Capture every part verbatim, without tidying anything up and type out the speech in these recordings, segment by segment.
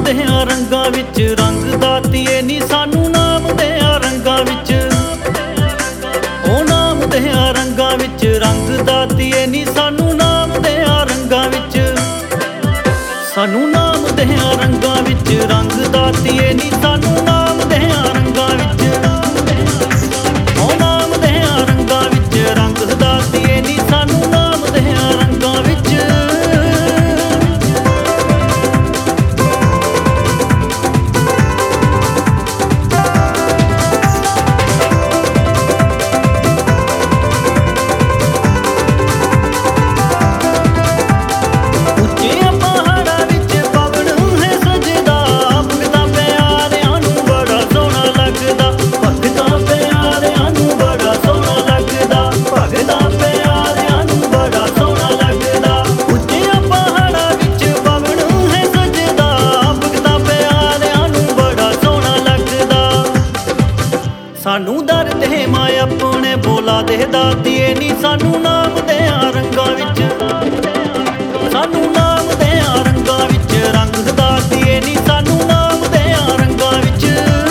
ਦਿਆਂ ਰੰਗਾਂ ਵਿੱਚ ਰੰਗ ਦਾਤੀਏ ਨੀ ਸਾਨੂੰ ਨਾਮ ਦਿਆਂ ਰੰਗਾਂ ਵਿੱਚ। ਉਹ ਨਾਮ ਦਿਆਂ ਰੰਗਾਂ ਵਿੱਚ ਰੰਗ ਦਾਤੀਏ ਨੀ ਸਾਨੂੰ ਨਾਮ ਦਿਆਂ ਰੰਗਾਂ ਵਿੱਚ। ਸਾਨੂੰ ਨਾਮ ਦਿਆਂ ਰੰਗਾਂ ਵਿੱਚ ਰੰਗ ਦਾਤੀਏ ਨੀ ਸਾਨੂੰ ਨਾਮ ਦਿਆਂ ਰੰਗਾਂ ਵਿੱਚ। ਉਹ ਨਾਮ ਦਿਆਂ ਰੰਗਾਂ ਵਿੱਚ ਰੰਗ ਦਾਤੀਏ ਨੀ ਸਾਨੂੰ ਨਾਮ ਦਿਆਂ ਰੰਗਾਂ ਵਿੱਚ। ਸਾਨੂੰ ਦਰਦ ਹੈ ਮਾਂ ਆਪਣੇ ਬੋਲਾ ਦੇ ਦਾਤੀਏ ਨੀ ਸਾਨੂੰ ਨਾਮ ਦਿਆਂ ਰੰਗਾਂ ਵਿੱਚ। ਸਾਨੂੰ ਨਾਮ ਦਿਆਂ ਰੰਗਾਂ ਵਿੱਚ ਰੰਗ ਦਾਤੀਏ ਨੀ ਸਾਨੂੰ ਨਾਮ ਦਿਆਂ ਰੰਗਾਂ ਵਿੱਚ।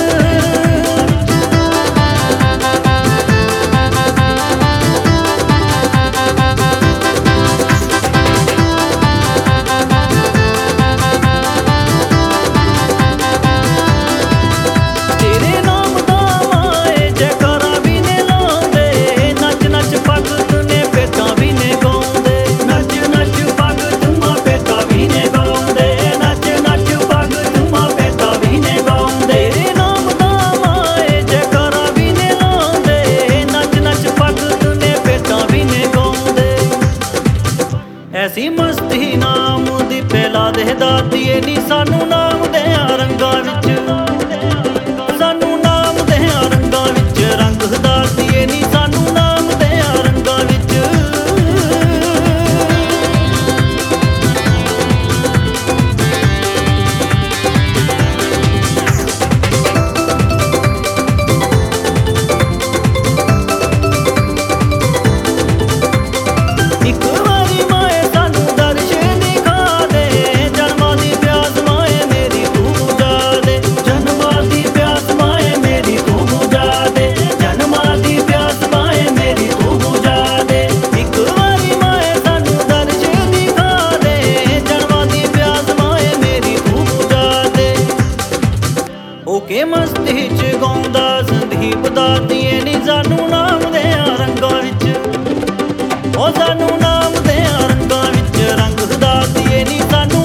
ਐਸੀ ਮਸਤੀ ਨਾਮ ਦੀ ਫੈਲਾ ਦੇ ਦਾਤੀਏ ਨੀ ਸਾਨੂੰ ਨਾਮ ਦਿਆਂ ਰੰਗਾਂ ਵਿੱਚ। ਸਾਨੂੰ ਨਾਮ ਦਿਆਂ ਰੰਗਾਂ ਵਿੱਚ ਰੰਗ ਦਾਤੀਏ ਨੀ ਸਾਨੂੰ ਨਾਮ ਦਿਆਂ ਰੰਗਾਂ ਵਿੱਚ। ਕੇ ਮਸਤੀ ਚ ਗਾਉਂਦਾ ਸੰਦੀਪ ਦਾਤੀਏ ਨੀ ਸਾਨੂੰ ਨਾਮ ਦਿਆਂ ਰੰਗਾਂ ਵਿੱਚ। ਉਹ ਸਾਨੂੰ ਨਾਮ ਦਿਆਂ ਰੰਗਾਂ ਵਿੱਚ ਰੰਗ ਦਾਤੀਏ ਨੀ ਸਾਨੂੰ